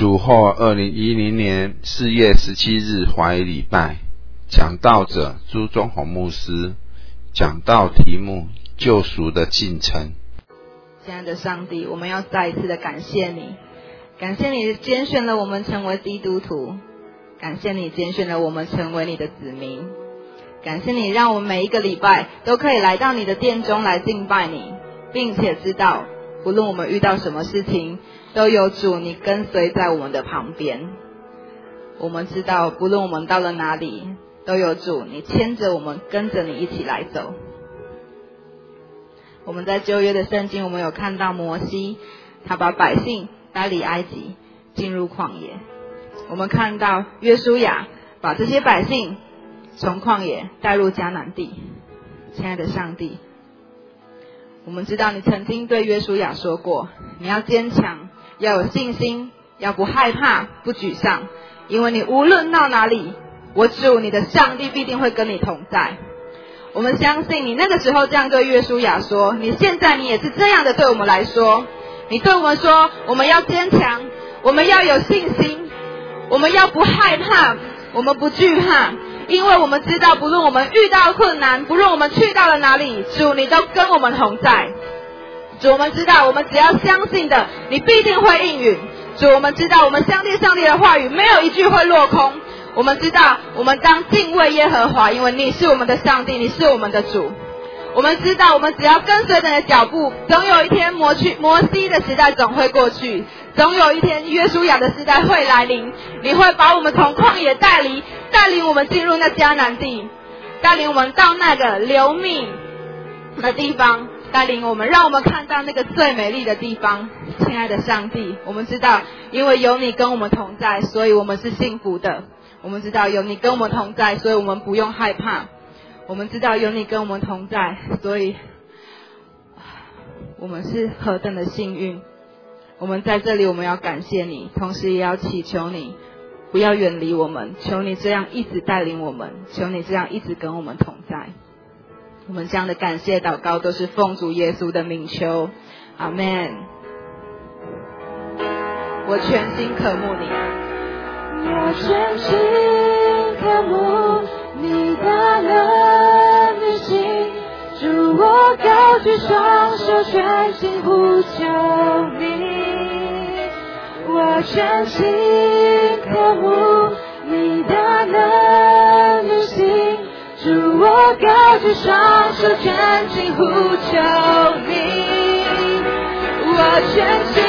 主后2010年4月17日华语礼拜，讲道者朱宗宏牧师，讲道题目救赎的进程。 亲爱的上帝，我们要再一次的感谢你，感谢你拣选了我们成为基督徒，感谢你拣选了我们成为你的子民，感谢你让我们每一个礼拜都可以来到你的殿中来敬拜你，并且知道不论我们遇到什么事情，都有主你跟随在我们的旁边。我们知道不论我们到了哪里，都有主你牵着我们，跟着你一起来走。我们在旧约的圣经，我们有看到摩西他把百姓带离埃及进入旷野，我们看到约书亚把这些百姓从旷野带入迦南地。亲爱的上帝，我们知道你曾经对约书亚说过，你要坚强，要有信心，要不害怕，不沮丧，因为你无论到哪里，我主你的上帝必定会跟你同在。我们相信你那个时候这样对约书亚说，你现在你也是这样的对我们来说。你对我们说，我们要坚强，我们要有信心，我们要不害怕，我们不惧怕，因为我们知道不论我们遇到困难，不论我们去到了哪里，主你都跟我们同在。主，我们知道我们只要相信的，你必定会应允。主，我们知道我们相信上帝的话语没有一句会落空。我们知道我们当敬畏耶和华，因为你是我们的上帝，你是我们的主。我们知道我们只要跟随你的脚步，总有一天摩西的时代总会过去，总有一天约书亚的时代会来临。你会把我们从旷野带领我们进入那迦南地，带领我们到那个流蜜的地方，带领我们，让我们看到那个最美丽的地方。亲爱的上帝，我们知道因为有你跟我们同在，所以我们是幸福的。我们知道有你跟我们同在，所以我们不用害怕。我们知道有你跟我们同在，所以我们是何等的幸运。我们在这里，我们要感谢你，同时也要祈求你不要远离我们，求你这样一直带领我们，求你这样一直跟我们同在。我们这样的感谢祷告都是奉主耶稣的名求，阿们。我全心渴慕你， 我全心渴慕你的能力行，主我高举双手，全心呼求你。我全心渴慕你的能力行，主我高举双手，全心呼求你。我全心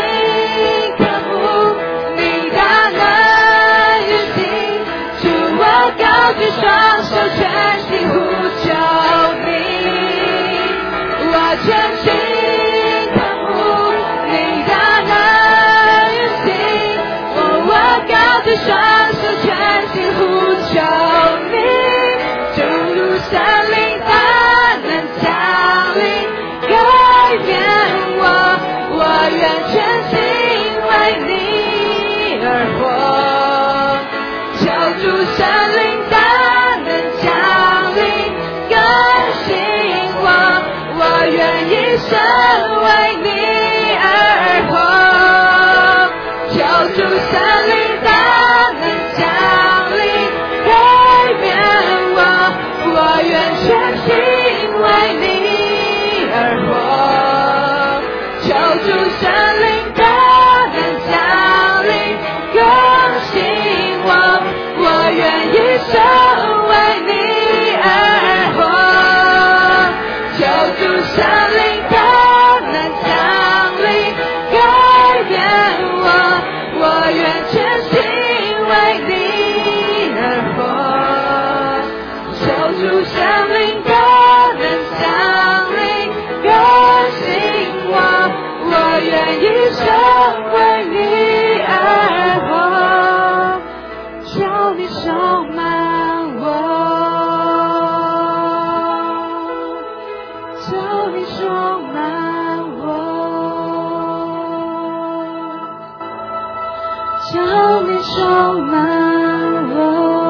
高举双手，全心呼求你。我全心渴慕你的能行，我高举双手，全心呼求你。就如神灵大能降临，改变我愿全心为你而活。求主神灵生为你而活，求主神灵大能降临，改变我愿全心为你而活。求主神灵大能降临，更新我愿一生为你而活。求主神灵充满我，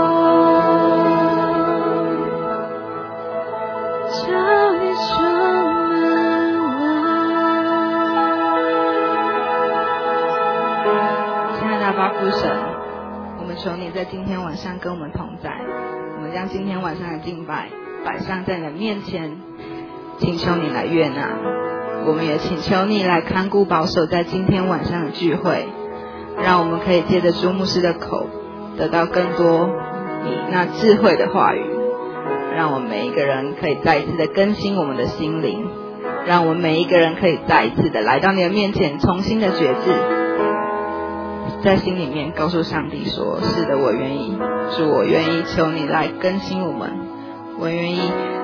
求你充满我。 亲爱的爸父神，我们求你在今天晚上跟我们同在，我们将今天晚上的敬拜摆上在你的面前，请求你来悦纳。我们也请求你来看顾保守在今天晚上的聚会，让我们可以借着朱牧师的口得到更多你那智慧的话语，让我们每一个人可以再一次的更新我们的心灵，让我们每一个人可以再一次的来到你的面前，重新的觉知，在心里面告诉上帝说，是的，我愿意，主，我愿意，求你来更新我们，我愿意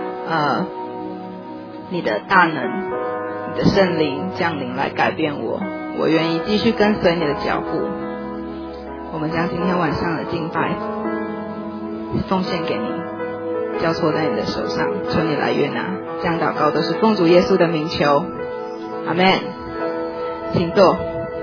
你的大能，你的圣灵降临来改变我，我愿意继续跟随你的脚步。我们将今天晚上的敬拜奉献给你，交托在你的手上，求你来悦纳。这样祷告都是奉主耶稣的名求，阿们。请坐。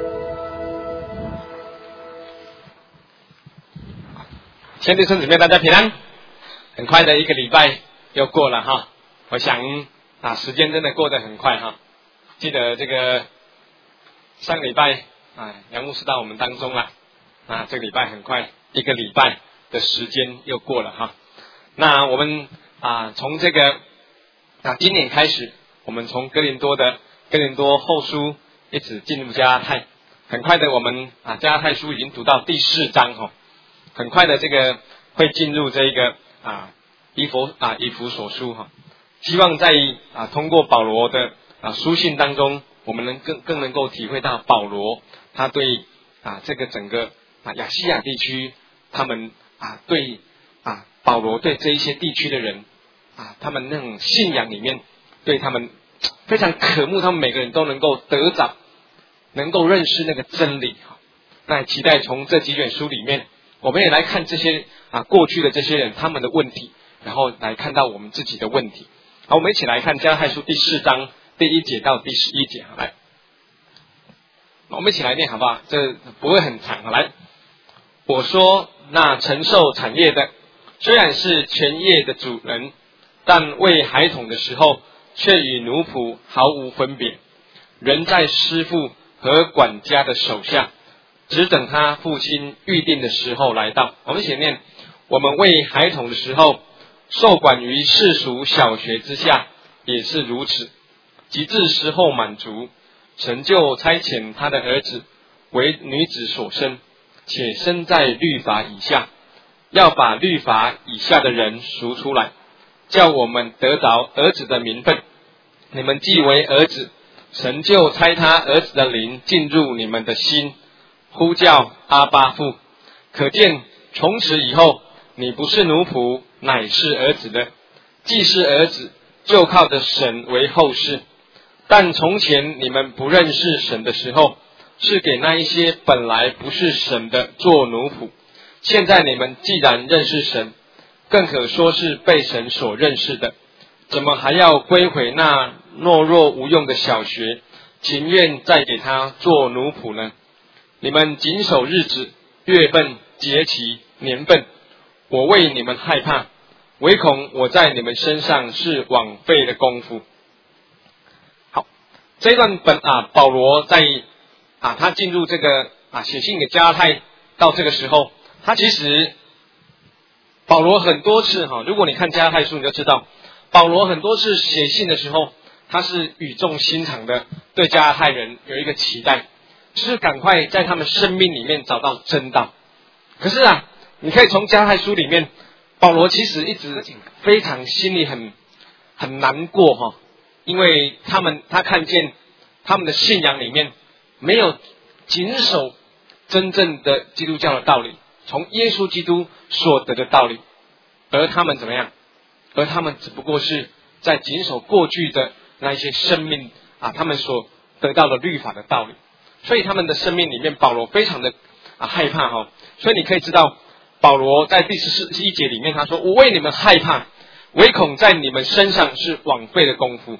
兄弟兄姊妹，大家平安。很快的一个礼拜又过了哈，我想时间真的过得很快哈。记得这个上礼拜杨牧师到我们当中了，这个礼拜很快一个礼拜的时间又过了哈。那我们从这个今年开始，我们从哥林多后书一直进入加拉太，很快的我们加拉太书已经读到第4章哈，很快的这个会进入这个以弗所书哈。希望在通过保罗的书信当中，我们能更能够体会到保罗他对这个整个亚细亚地区，他们对保罗对这一些地区的人他们那种信仰里面，对他们非常渴慕，他们每个人都能够得着，能够认识那个真理。那期待从这几卷书里面，我们也来看这些过去的这些人他们的问题，然后来看到我们自己的问题。好，我们一起来看加拉太书第4章第1节到第11节。来，我们一起来念好不好？这不会很长。来，我说那承受产业的，虽然是全业的主人，但为孩童的时候，却与奴仆毫无分别，人在师傅和管家的手下，只等他父亲预定的时候来到。我们一起念：我们为孩童的时候，受管于世俗小学之下，也是如此。及至时候满足，神就差遣他的儿子为女子所生，且生在律法以下，要把律法以下的人赎出来，叫我们得着儿子的名分。你们既为儿子，神就差他儿子的灵进入你们的心，呼叫阿爸父。可见从此以后，你不是奴仆，乃是儿子的。既是儿子，就靠着神为后世。但从前你们不认识神的时候，是给那一些本来不是神的做奴仆。现在你们既然认识神，更可说是被神所认识的，怎么还要归回那懦弱无用的小学，情愿再给他做奴仆呢？你们谨守日子、月份、节期、年份，我为你们害怕，唯恐我在你们身上是枉费的功夫。好，这一段保罗在他进入这个写信给加拉太，到这个时候，他其实保罗很多次如果你看加拉太书，你就知道保罗很多次写信的时候，他是语重心长的对加拉太人有一个期待，就是赶快在他们生命里面找到真道。可是你可以从加拉太书里面，保罗其实一直非常心里很难过因为他看见他们的信仰里面没有谨守真正的基督教的道理，从耶稣基督所得的道理，而他们怎么样？而他们只不过是在谨守过去的那一些生命他们所得到的律法的道理，所以他们的生命里面，保罗非常的害怕所以你可以知道，保罗在第11节里面他说：我为你们害怕，唯恐在你们身上是枉费的功夫。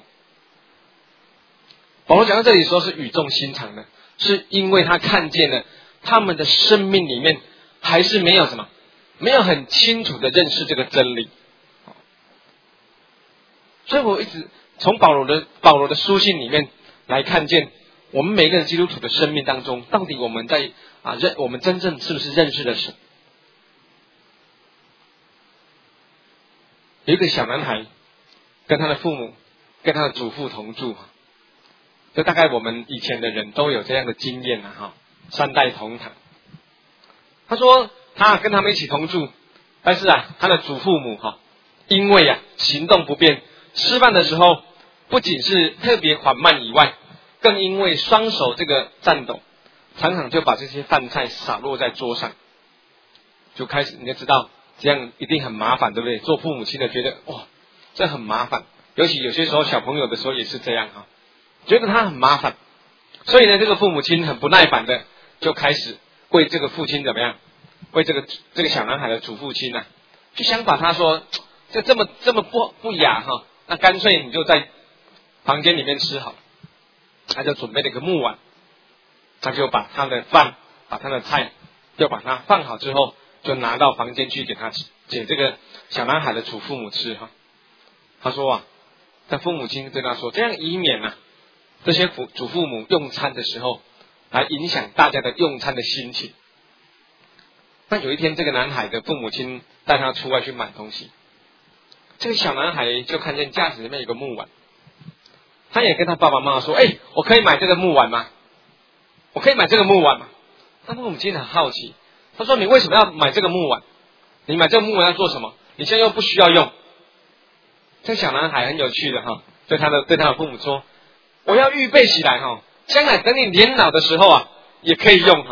保罗讲到这里的时候是语重心长的，是因为他看见了他们的生命里面还是没有很清楚的认识这个真理。所以我一直从保罗的书信里面来看见， 我们每个人基督徒的生命当中，到底我们在我们真正是不是认识了神？有一个小男孩跟他的父母跟他的祖父同住，这大概我们以前的人都有这样的经验哈，3代同堂。他说他跟他们一起同住，但是他的祖父母因为行动不便，吃饭的时候不仅是特别缓慢以外，更因为双手这个颤抖，常常就把这些饭菜洒落在桌上，就开始你就知道这样一定很麻烦，对不对？做父母亲的觉得哇，这很麻烦，尤其有些时候小朋友的时候也是这样觉得他很麻烦，所以呢，这个父母亲很不耐烦的就开始为这个父亲怎么样，为这个小男孩的祖父亲就想把他说这么不雅那干脆你就在房间里面吃好了。他就准备了一个木碗，他就把他的饭把他的菜就把它放好之后，就拿到房间去给这个小男孩的祖父母吃他说他父母亲对他说，这样以免这些祖父母用餐的时候来影响大家的用餐的心情。那有一天这个男孩的父母亲带他出外去买东西，这个小男孩就看见架子里面有个木碗，他也跟他爸爸妈妈说，我可以买这个木碗吗？我可以买这个木碗吗？他父母亲很好奇，他说你为什么要买这个木碗？你买这个木碗要做什么？你现在又不需要用。这个小男孩很有趣的对他的父母说，我要预备起来将来等你年老的时候也可以用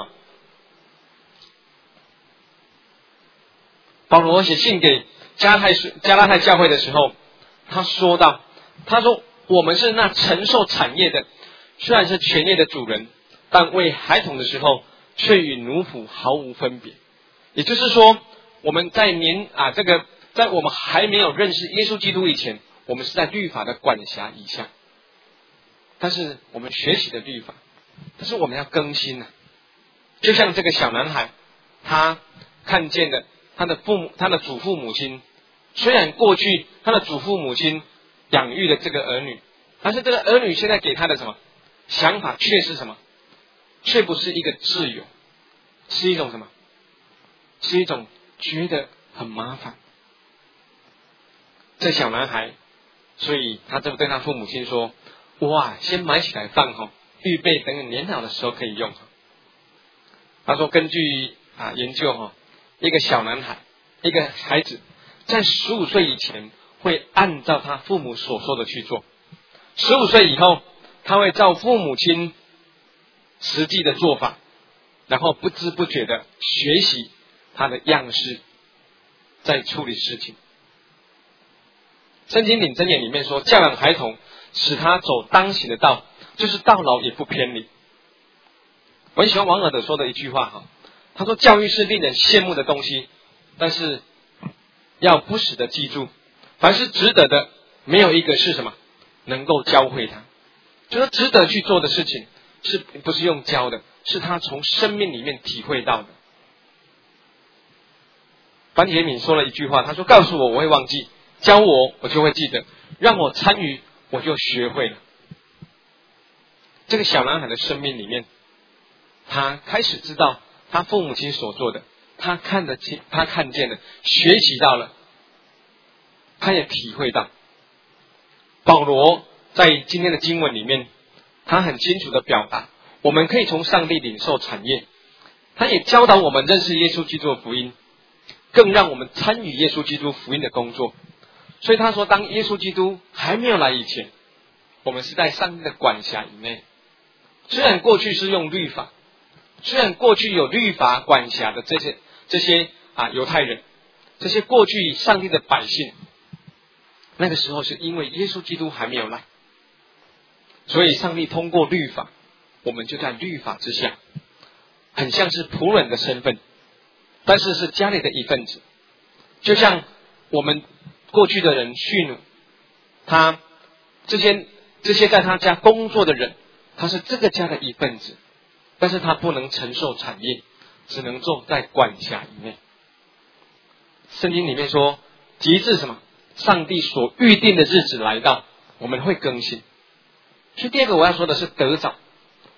保罗写信给加拉太教会的时候，他说我们是那承受产业的，虽然是全业的主人，但为孩童的时候却与奴仆毫无分别。也就是说，我们在在我们还没有认识耶稣基督以前，我们是在律法的管辖以下，但是我们学习的律法，但是我们要更新就像这个小男孩，他看见了他的祖父母亲，虽然过去他的祖父母亲养育了这个儿女，但是这个儿女现在给他的什么想法却是什么？却不是一个自由，是一种什么？是一种觉得很麻烦。这小男孩，所以他就对他父母亲说，先买起来放预备等你年老的时候可以用他说根据研究一个小男孩，一个孩子在15岁以前会按照他父母所说的去做，15岁以后他会照父母亲实际的做法，然后不知不觉的学习他的样式，在处理事情。圣经领箴言里面说，教养孩童，使他走当行的道，就是到老也不偏离。我很喜欢王尔德说的一句话他说，教育是令人羡慕的东西，但是要不时的记住，凡是值得的，没有一个是什么能够教会他。就是值得去做的事情，是不是用教的，是他从生命里面体会到的。班杰敏说了一句话，他说，告诉我我会忘记，教我就会记得，让我参与我就学会了。这个小男孩的生命里面，他开始知道他父母亲所做的，他看见了，学习到了，他也体会到。保罗在今天的经文里面，他很清楚的表达，我们可以从上帝领受产业，他也教导我们认识耶稣基督的福音，更让我们参与耶稣基督福音的工作。所以他说，当耶稣基督还没有来以前，我们是在上帝的管辖以内。虽然过去是用律法，虽然过去有律法管辖的这些犹太人，这些过去上帝的百姓，那个时候是因为耶稣基督还没有来，所以上帝通过律法，我们就在律法之下，很像是仆人的身份，但是是家里的一份子。就像我们过去的人蓄奴，他这些在他家工作的人，他是这个家的一份子，但是他不能承受产业，只能做在管辖以内。圣经里面说，及至什么？上帝所预定的日子来到，我们会更新。所以第二个我要说的是得早。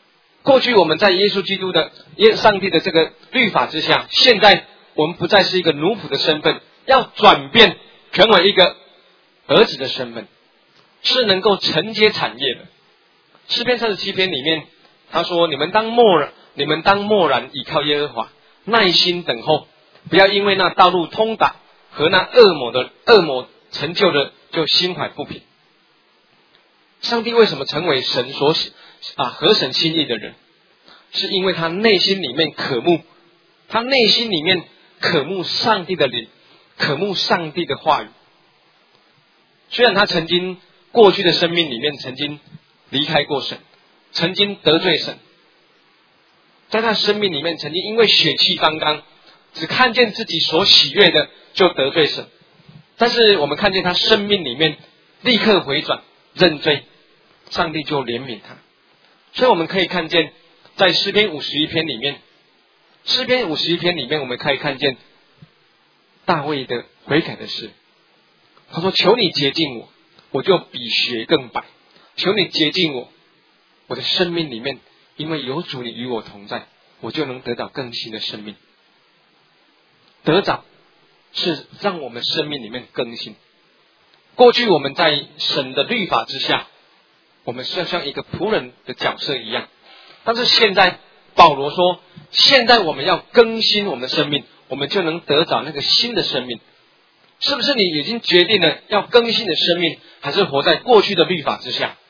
过去我们在耶稣基督的上帝的这个律法之下，现在我们不再是一个奴仆的身份，要转变成为一个儿子的身份，是能够承接产业的。诗篇37篇里面他说，你们当默然倚靠耶和华，耐心等候，不要因为那道路通达和那恶魔成就的就心怀不平。上帝为什么成为神合神心意的人？是因为他内心里面渴慕，上帝的灵，渴慕上帝的话语。虽然他曾经过去的生命里面曾经离开过神，曾经得罪神，在他生命里面曾经因为血气方刚，只看见自己所喜悦的就得罪神，但是我们看见他生命里面立刻回转认罪，上帝就怜悯他。所以我们可以看见在诗篇51篇里面我们可以看见大卫的悔改的事。他说，求你洁净我，我就比雪更白，求你洁净我，我的生命里面因为有主你与我同在，我就能得到更新的生命。得着是让我们生命里面更新。过去我们在神的律法之下，我们是像一个仆人的角色一样，但是现在保罗说，现在我们要更新我们的生命，我们就能得着那个新的生命。是不是你已经决定了要更新的生命，还是活在过去的律法之下？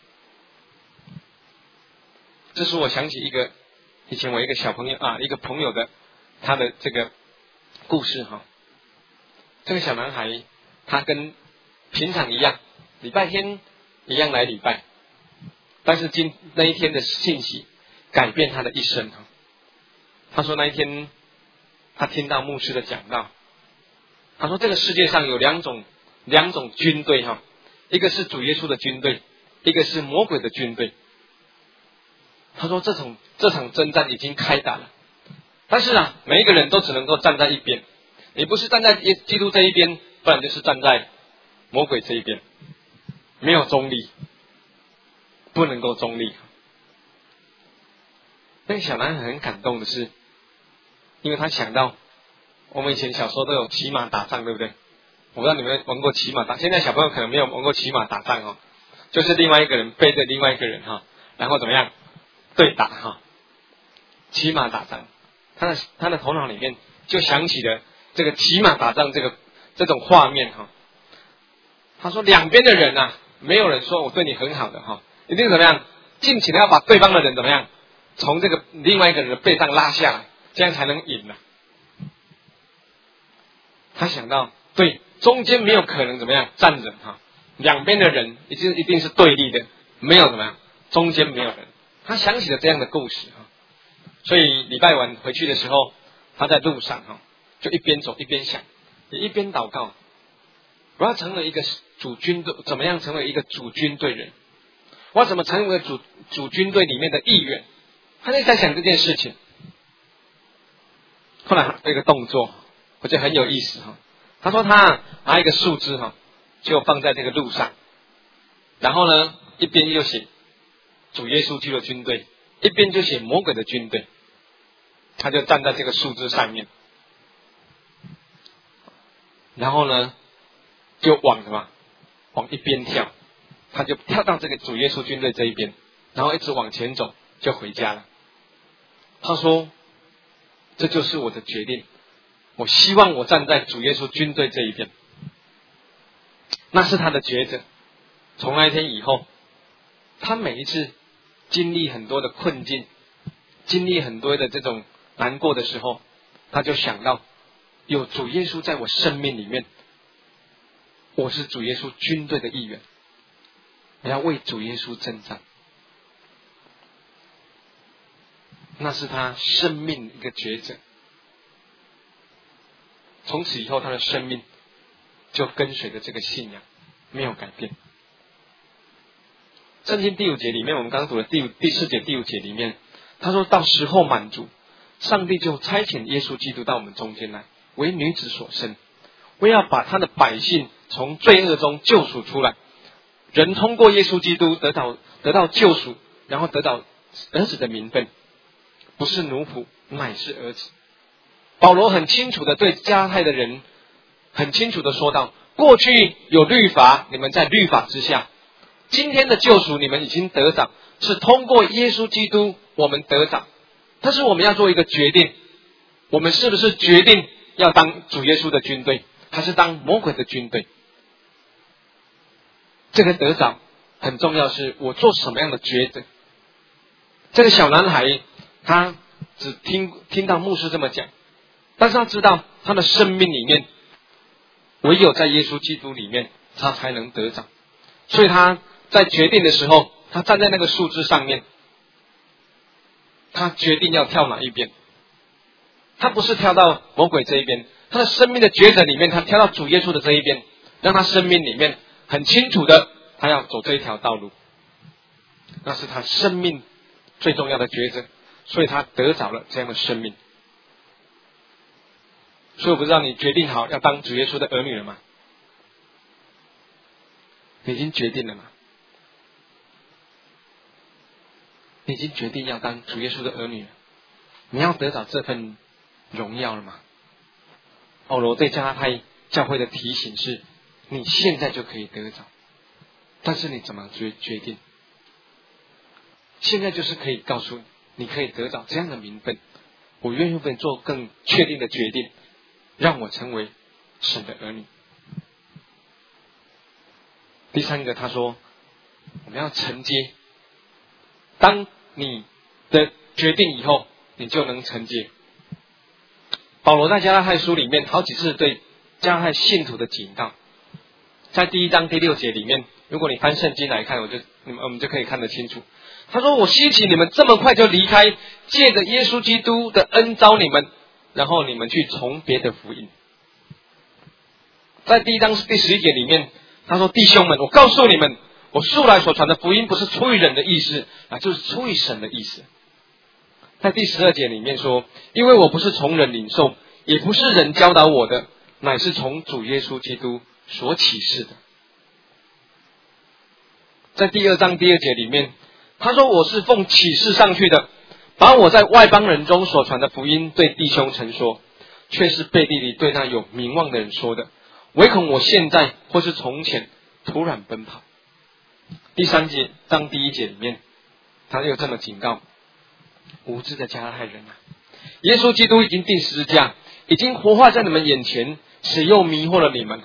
这是我想起以前我一个小朋友一个朋友的他的这个故事哈。这个小男孩他跟平常一样，礼拜天一样来礼拜，但是那一天的信息改变他的一生哈。他说那一天他听到牧师的讲道，他说这个世界上有两种军队哈，一个是主耶稣的军队，一个是魔鬼的军队。他说这场征战已经开打了，但是每一个人都只能够站在一边，你不是站在基督这一边，不然就是站在魔鬼这一边，没有中立，不能够中立。那个小男孩很感动的是，因为他想到我们以前小时候都有骑马打仗，对不对？我不知道你们玩过骑马打，现在小朋友可能没有玩过骑马打仗哦，就是另外一个人背着另外一个人哈，然后怎么样对打哈，骑马打仗。他的头脑里面就想起了这个骑马打仗这种画面哈。他说两边的人没有人说我对你很好的哈，一定怎么样，尽情的要把对方的人怎么样从这个另外一个人的背上拉下来，这样才能赢了。他想到对，中间没有可能怎么样站人哈，两边的人一定是对立的，没有怎么样，中间没有人。他想起了这样的故事哈，所以礼拜晚回去的时候，他在路上哈，就一边走一边想，也一边祷告，我要成为一个主军队，怎么样成为一个主军队人？我要怎么成为主军队里面的一员？他就在想这件事情。后来有一个动作，我觉得很有意思哈。他说他拿一个树枝哈，就放在这个路上，然后呢，一边就写主耶稣基督的军队，一边就写魔鬼的军队。他就站在这个树枝上面，然后呢，就往一边跳，他就跳到这个主耶稣军队这一边，然后一直往前走，就回家了。他说，这就是我的决定，我希望我站在主耶稣军队这一边。那是他的抉择。从那一天以后，他每一次经历很多的困境，经历很多的这种难过的时候，他就想到有主耶稣在我生命里面，我是主耶稣军队的一员，我要为主耶稣征战。那是他生命一个抉择。从此以后，他的生命就跟随着这个信仰，没有改变。圣经第5节里面，我们刚刚读的第4节、第5节里面，他说到时候满足，上帝就差遣耶稣基督到我们中间来，为女子所生，为要把他的百姓从罪恶中救赎出来。人通过耶稣基督得到救赎，然后得到儿子的名分，不是奴仆，乃是儿子。保罗很清楚的对加拉太的人很清楚的说道，过去有律法，你们在律法之下，今天的救赎你们已经得着，是通过耶稣基督我们得着。但是我们要做一个决定，我们是不是决定要当主耶稣的军队，还是当魔鬼的军队？这个得着很重要，是我做什么样的抉择。这个小男孩他只听到牧师这么讲，但是他知道他的生命里面唯有在耶稣基督里面他才能得着，所以他在决定的时候，他站在那个树枝上面，他决定要跳哪一边。他不是跳到魔鬼这一边，他的生命的抉择里面，他跳到主耶稣的这一边，让他生命里面很清楚的他要走这一条道路，那是他生命最重要的抉择，所以他得着了这样的生命。所以我不知道你决定好要当主耶稣的儿女了吗？你已经决定了吗？你已经决定要当主耶稣的儿女了？你要得到这份荣耀了吗？保罗对加拉太教会的提醒是，你现在就可以得着，但是你怎么决定？现在就是可以告诉你，你可以得到这样的名分，我愿意为你做更确定的决定，让我成为神的儿女。第三个他说，我们要承接，当你的决定以后，你就能承接。保罗在加拉太书里面好几次对加拉太信徒的警告，在第1章第6节里面，如果你翻圣经来看，我们就可以看得清楚。他说，我希奇你们这么快就离开，借着耶稣基督的恩召你们，然后你们去从别的福音。在第1章第11节里面，他说，弟兄们，我告诉你们，我素来所传的福音不是出于人的意思，就是出于神的意思。在第12节里面说，因为我不是从人领受，也不是人教导我的，乃是从主耶稣基督所启示的。在第2章第2节里面，他说，我是奉启示上去的，把我在外邦人中所传的福音对弟兄陈说，却是背地里对那有名望的人说的，唯恐我现在或是从前突然奔跑。第3章第1节里面，他又这么警告无知的加拉太人啊，耶稣基督已经钉十字架，已经活化在你们眼前，谁又迷惑了你们？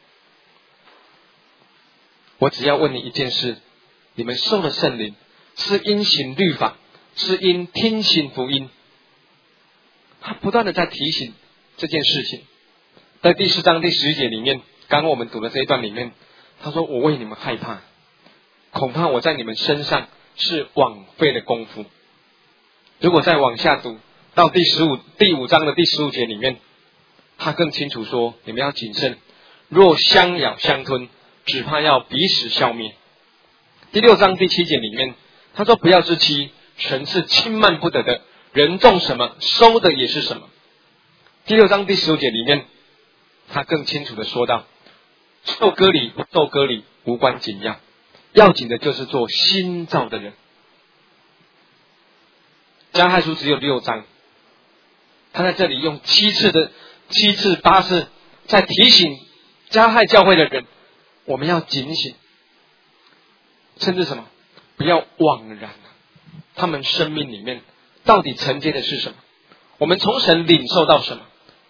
我只要问你一件事，你们受了圣灵，是因行律法，是因听信福音？他不断的在提醒这件事情。在第4章第11节里面，刚刚我们读的这一段里面，他说，我为你们害怕，恐怕我在你们身上是枉费的功夫。如果再往下读到第5章的第15节里面，他更清楚说，你们要谨慎，若相咬相吞，只怕要彼此消灭。第6章第7节里面，他说，不要自欺，神是轻慢不得的，人种什么收的也是什么。第6章第15节里面，他更清楚的说到，受割礼不受割礼无关紧要，要紧的就是做新造的人。加拉太书只有6章，他在这里用7次8次在提醒加拉太教会的人，我们要警醒，甚至什么，不要枉然他们生命里面到底承接的是什么，我们从神领受到什么，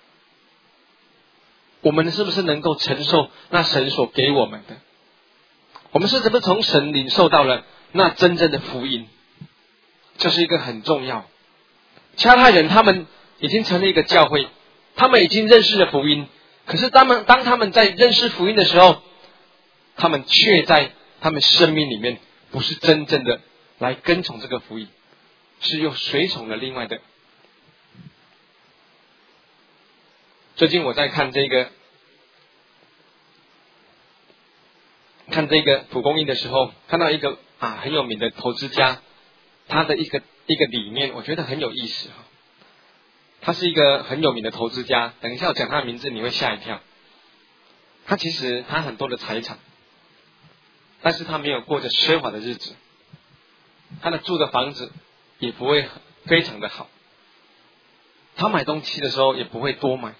我们是不是能够承受那神所给我们的，我们是不是从神领受到了那真正的福音，这是一个很重要。加拉太人他们已经成立一个教会，他们已经认识了福音，可是当他们在认识福音的时候，他们却在他们生命里面不是真正的来跟从这个福音，是又随从了另外的。最近我在看这个蒲公英的时候，看到一个很有名的投资家，他的一个理念，我觉得很有意思。他是一个很有名的投资家，等一下我讲他的名字你会吓一跳。他其实他很多的财产，但是他没有过着奢华的日子，他的住的房子也不会非常的好。他买东西的时候也不会多买，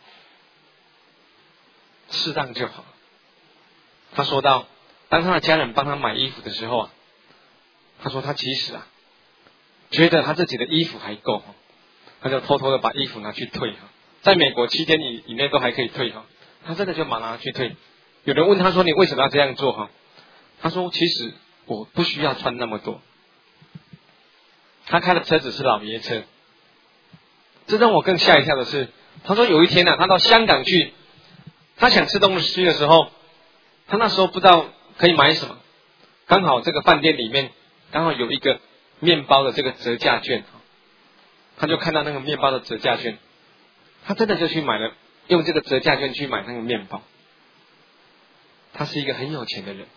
适当就好。他说到，当他的家人帮他买衣服的时候啊，他说他其实觉得他自己的衣服还够，他就偷偷的把衣服拿去退，在美国7天以内都还可以退，他真的就马上拿去退。有人问他说，你为什么要这样做？他说其实我不需要穿那么多。他开的车子是老爷车。这让我更吓一跳的是，他说有一天他到香港去，他想吃东西的时候，他那时候不知道可以买什么，刚好这个饭店里面刚好有一个面包的这个折价券，他就看到那个面包的折价券，他真的就去买了，用这个折价券去买那个面包。他是一个很有钱的人。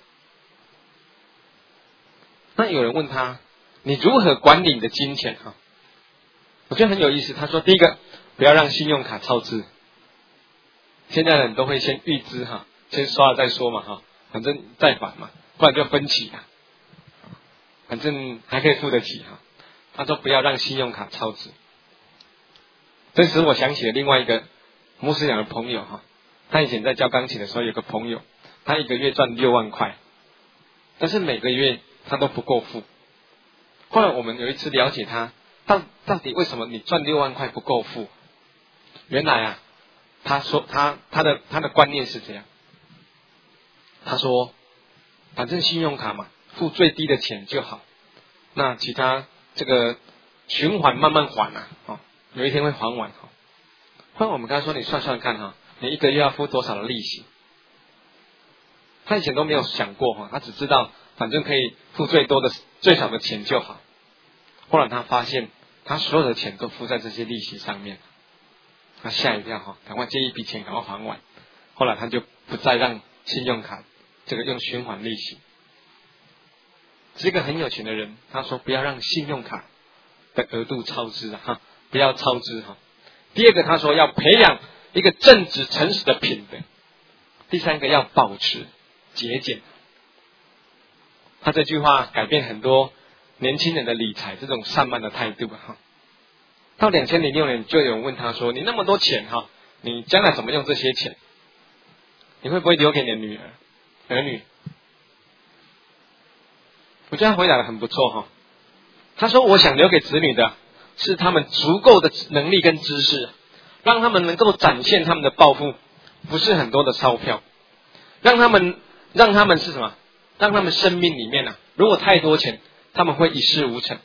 那有人问他，你如何管理你的金钱？我觉得很有意思。他说，第一个，不要让信用卡超支。现在人都会先预支先刷了再说嘛反正再还嘛，不然就分期反正还可以付得起他说不要让信用卡超支。这使我想起了另外一个牧师长的朋友他以前在教钢琴的时候，有个朋友，他一个月赚6万块，但是每个月他都不够付。后来我们有一次了解他，到底为什么你赚6万块不够付？原来他说他的观念是这样。他说，反正信用卡嘛，付最低的钱就好，那其他这个循环慢慢还有一天会还完后来我们跟他说，你算算看你一个月要付多少的利息？他以前都没有想过他只知道反正可以付最少的钱就好。后来他发现，他所有的钱都付在这些利息上面，他吓一跳赶快借一笔钱赶快还完。后来他就不再让信用卡这个用循环利息。是一个很有钱的人，他说不要让信用卡的额度超支不要超支第二个，他说要培养一个正直诚实的品德。第三个，要保持节俭。他这句话改变很多年轻人的理财这种散漫的态度到2006年，就有人问他说，你那么多钱你将来怎么用这些钱？你会不会留给你的儿女？我觉得他回答的很不错他说，我想留给子女的是他们足够的能力跟知识，让他们能够展现他们的抱负，不是很多的钞票，让他们是什么？让他们生命里面如果太多钱，他们会一事无成。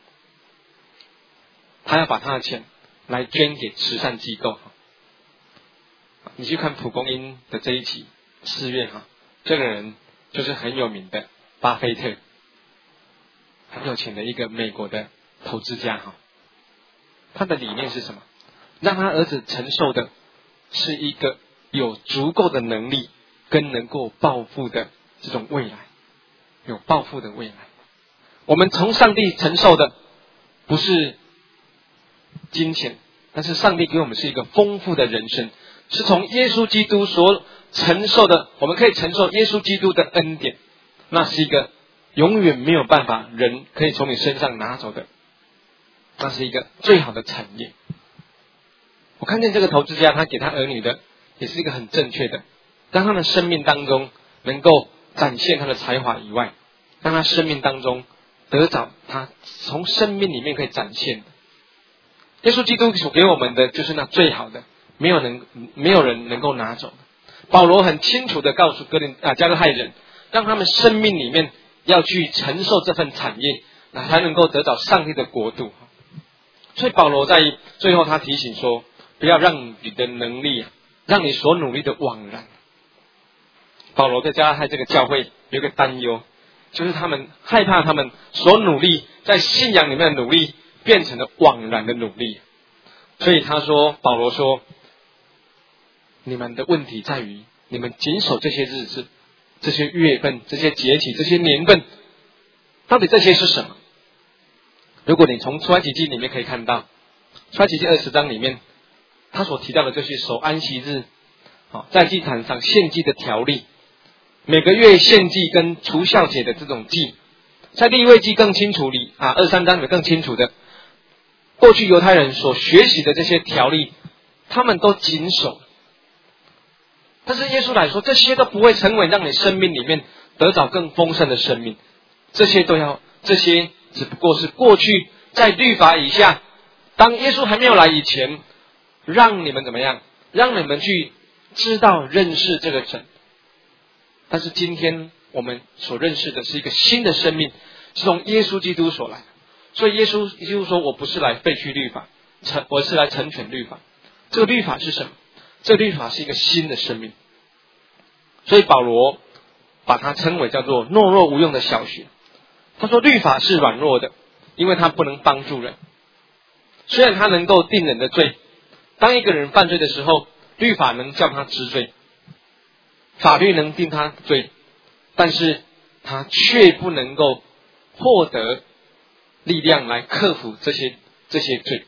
他要把他的钱来捐给慈善机构。你去看蒲公英的这一集4月这个人就是很有名的巴菲特，很有钱的一个美国的投资家他的理念是什么？让他儿子承受的是一个有足够的能力跟能够抱负的这种未来，有抱负的未来。我们从上帝承受的不是金钱，但是上帝给我们是一个丰富的人生，是从耶稣基督所承受的，我们可以承受耶稣基督的恩典，那是一个永远没有办法人可以从你身上拿走的，那是一个最好的产业。我看见这个投资家，他给他儿女的也是一个很正确的，让他的生命当中能够展现他的才华以外，让他生命当中得着他从生命里面可以展现的。耶稣基督所给我们的就是那最好的，没有人能够拿走的。保罗很清楚的告诉加勒泰人，让他们生命里面要去承受这份产业，才能够得到上帝的国度。所以保罗在最后他提醒说，不要让你的能力让你所努力的枉然。保罗在加拉太这个教会有一个担忧，就是他们害怕他们所努力在信仰里面的努力变成了枉然的努力。所以保罗说，你们的问题在于你们谨守这些日子、这些月份、这些节气、这些年份，到底这些是什么？如果你从出埃及记里面可以看到，出埃及记20章里面他所提到的就是守安息日，在祭坛上献祭的条例，每个月献祭跟除酵节的这种祭， 在利未记更清楚里23章里面更清楚的，过去犹太人所学习的这些条例，他们都谨守。但是耶稣来说，这些都不会成为让你生命里面得着更丰盛的生命，这些只不过是过去在律法以下，当耶稣还没有来以前，让你们怎么样？让你们去知道认识这个神。但是今天我们所认识的是一个新的生命，是从耶稣基督所来的。所以耶稣基督说，我不是来废去律法，我是来成全律法。这个律法是什么？这个律法是一个新的生命。所以保罗把它称为叫做懦弱无用的小学。他说律法是软弱的，因为它不能帮助人。虽然它能够定人的罪，当一个人犯罪的时候，律法能叫他知罪，法律能定他罪，但是他却不能够获得力量来克服这些罪。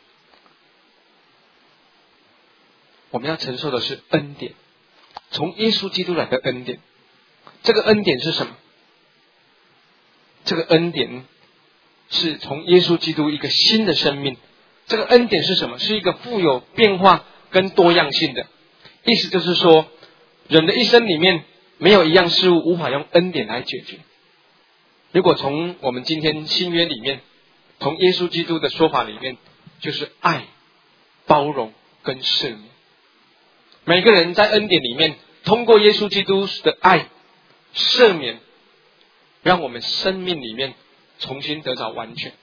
我们要承受的是恩典，从耶稣基督来的恩典。这个恩典是什么？这个恩典是从耶稣基督一个新的生命。这个恩典是什么？是一个富有变化跟多样性的。意思就是说，人的一生里面没有一样事物无法用恩典来解决。如果从我们今天新约里面，从耶稣基督的说法里面，就是爱、包容跟赦免。每个人在恩典里面，通过耶稣基督的爱、赦免，让我们生命里面重新得到完全。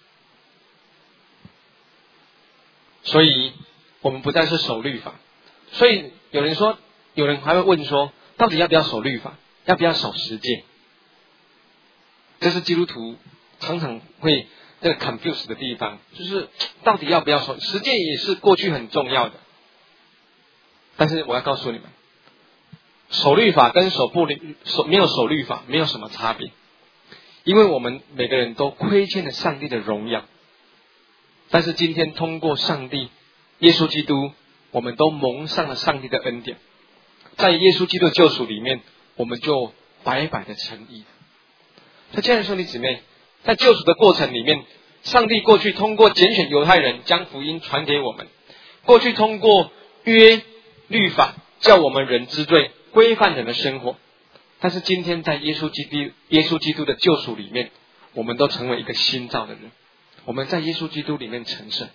所以我们不再是守律法。所以有人还会问说，到底要不要守律法？要不要守十诫？这是基督徒常常会这个 confuse 的地方，就是到底要不要守？十诫也是过去很重要的。但是我要告诉你们，守律法跟没有守律法没有什么差别，因为我们每个人都亏欠了上帝的荣耀。但是今天通过上帝耶稣基督，我们都蒙上了上帝的恩典，在耶稣基督的救赎里面，我们就白白的称义。所以亲爱的兄弟姊妹，在救赎的过程里面，上帝过去通过拣选犹太人将福音传给我们，过去通过律法叫我们人知罪，规范人的生活。但是今天在耶稣基督的救赎里面，我们都成为一个新造的人，我们在耶稣基督里面成圣。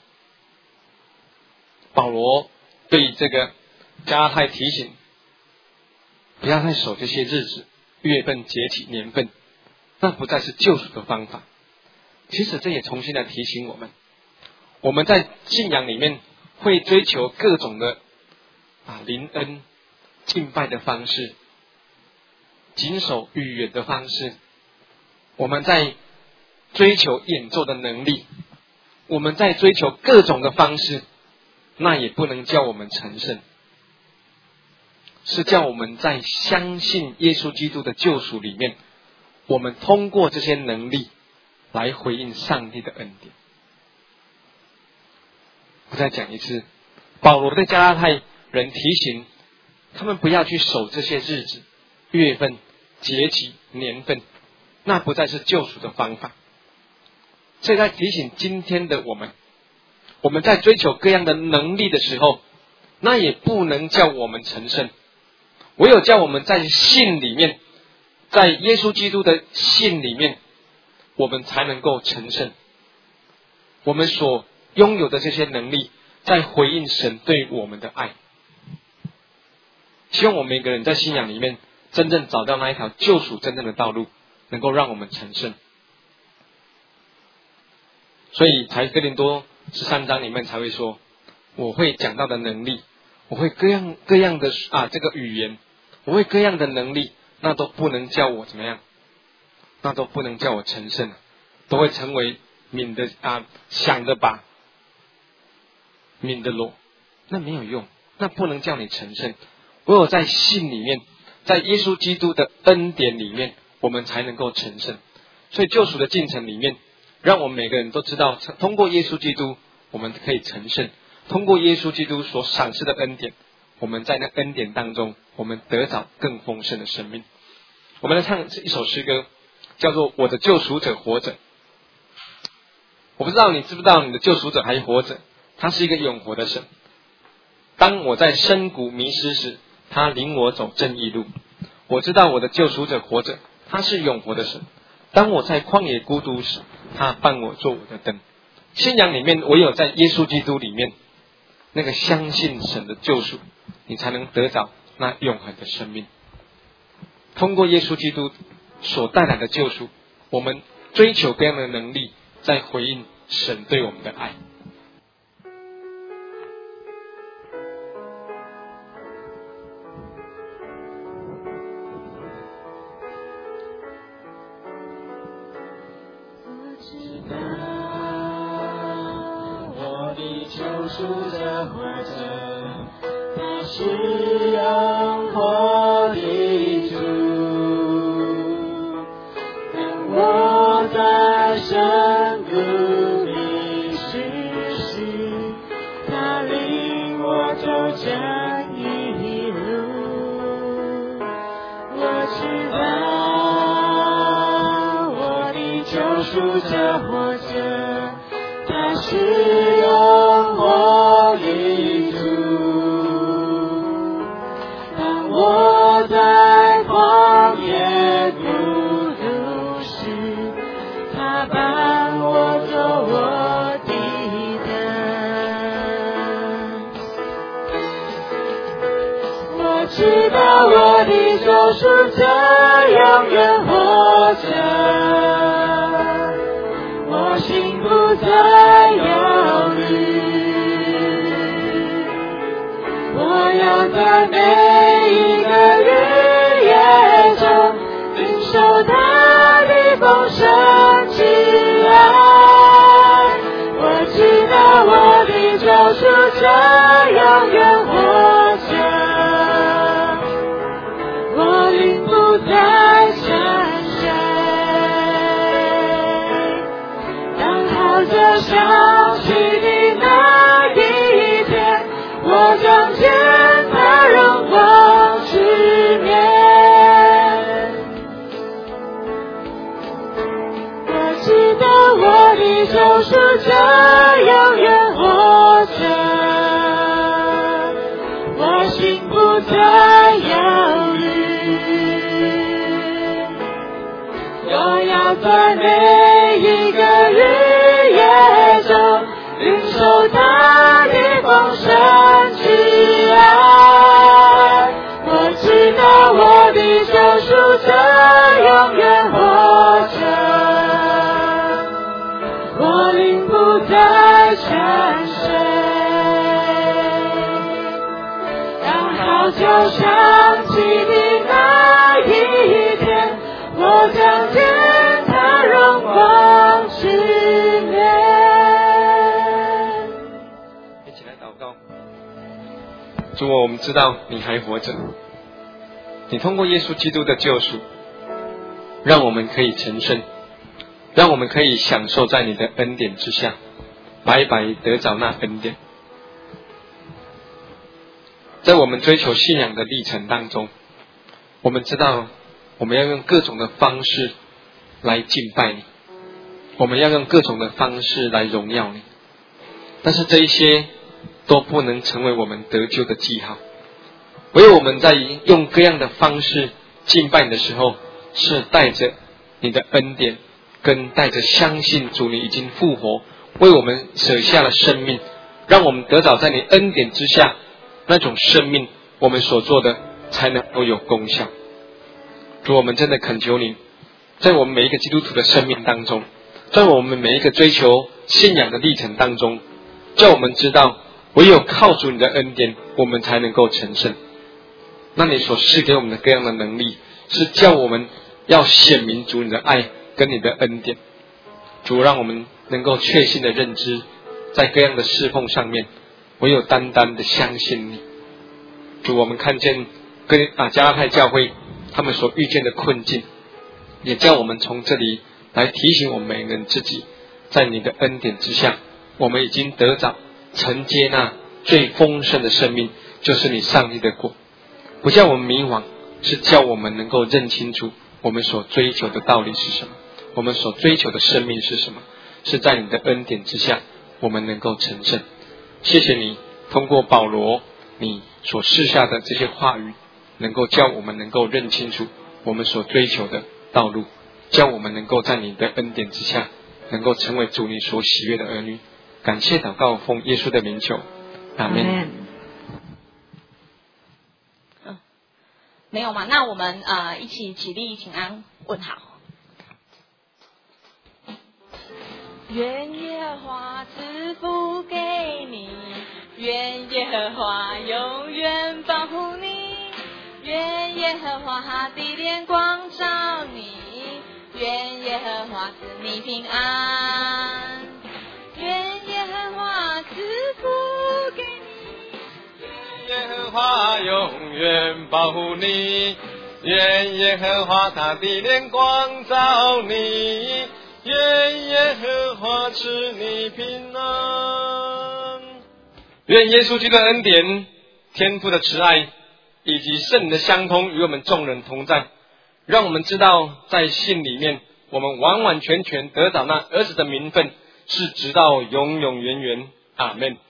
保罗对这个加拉太提醒，不要再守这些日子、月份、节期、年份，那不再是救赎的方法。其实这也重新的提醒我们在信仰里面会追求各种的灵恩、敬拜的方式，谨守语言的方式，我们在追求演奏的能力，我们在追求各种的方式，那也不能叫我们成圣，是叫我们在相信耶稣基督的救赎里面，我们通过这些能力来回应上帝的恩典。我再讲一次，保罗对加拉太人提醒他们不要去守这些日子、月份、节期、年份，那不再是救赎的方法。所以在提醒今天的我们在追求各样的能力的时候，那也不能叫我们成圣，唯有叫我们在信里面，在耶稣基督的信里面，我们才能够成圣。我们所拥有的这些能力，在回应神对我们的爱。希望我们每个人在信仰里面真正找到那一条救赎真正的道路，能够让我们成圣。所以才哥林多13章里面才会说，我会讲到的能力，我会各样的这个语言，我会各样的能力，那都不能叫我怎么样，那都不能叫我成圣，都会成为敏的想的把敏的罗，那没有用，那不能叫你成圣。唯有在信里面，在耶稣基督的恩典里面，我们才能够成圣。所以救赎的进程里面，让我们每个人都知道，通过耶稣基督我们可以成圣，通过耶稣基督所赏赐的恩典，我们在那恩典当中，我们得着更丰盛的生命。我们来唱一首诗歌， 叫做我的救赎者活着。我不知道你知不知道你的救赎者还活着，他是一个永活的神。当我在深谷迷失时，他领我走正义路。我知道我的救赎者活着，他是永活的神。当我在旷野孤独时，他伴我做我的灯。信仰里面唯有在耶稣基督里面，那个相信神的救赎，你才能得着那永恒的生命。通过耶稣基督所带来的救赎，我们追求各样的能力，在回应神对我们的爱。 救赎者活着，他是永活的主。当我在深谷里失时，他领我走正义路。我知道我的救赎者活着，他是永活的主。当我在旷野孤独时，他伴我走我的灯。我知道我的救赎者永远活着，我心不再忧虑。我要在每一个日夜中领受他的丰盛之爱。我知道我的救赎者永远活着，我灵不再沉睡。当号角响起的那一天，我将见他荣光之面。我知道我的救赎者永远活着，我心不再忧虑。我要在每一个日夜中领受他的丰盛之爱。我知道我的救赎者永远活着，我灵不再沉睡。当号角响起的那一天，我将见他荣光之面。 一起来祷告。主啊，我们知道你还活着，你通过耶稣基督的救赎，让我们可以成圣，让我们可以享受在你的恩典之下，白白得着那恩典。在我们追求信仰的历程当中，我们知道我们要用各种的方式来敬拜你，我们要用各种的方式来荣耀你，但是这一些都不能成为我们得救的记号。唯有我们在用各样的方式敬拜你的时候，是带着你的恩典，跟带着相信主你已经复活，为我们舍下了生命，让我们得到在你恩典之下那种生命，我们所做的才能够有功效。主，我们真的恳求你，在我们每一个基督徒的生命当中，在我们每一个追求信仰的历程当中，叫我们知道唯有靠主你的恩典，我们才能够成圣。那你所赐给我们的各样的能力，是叫我们要显明主你的爱跟你的恩典。主，让我们能够确信的认知，在各样的侍奉上面，唯有单单的相信你。主，我们看见加拉太教会他们所遇见的困境，也叫我们从这里来提醒我们每个人自己，在你的恩典之下，我们已经得着承接那最丰盛的生命，就是你上帝的国。不叫我们迷惘，是叫我们能够认清楚我们所追求的道理是什么，我们所追求的生命是什么，是在你的恩典之下我们能够成圣。谢谢你通过保罗你所示下的这些话语，能够叫我们能够认清楚我们所追求的道路，叫我们能够在你的恩典之下能够成为主你所喜悦的儿女。感谢祷告，奉耶稣的名求，阿们。 没有吗？那我们一起起立请安问好。愿耶和华赐福给你，愿耶和华永远保护你，愿耶和华的脸光照你，愿耶和华赐你平安，愿耶和华赐福给你， 愿耶和华永远保护你，愿耶和华他的脸光照你，愿耶和华赐你平安。愿耶稣基督的恩典、天父的慈爱以及圣灵的相通与我们众人同在，让我们知道在信里面我们完完全全得到那儿子的名分，是直到永永远远。阿们。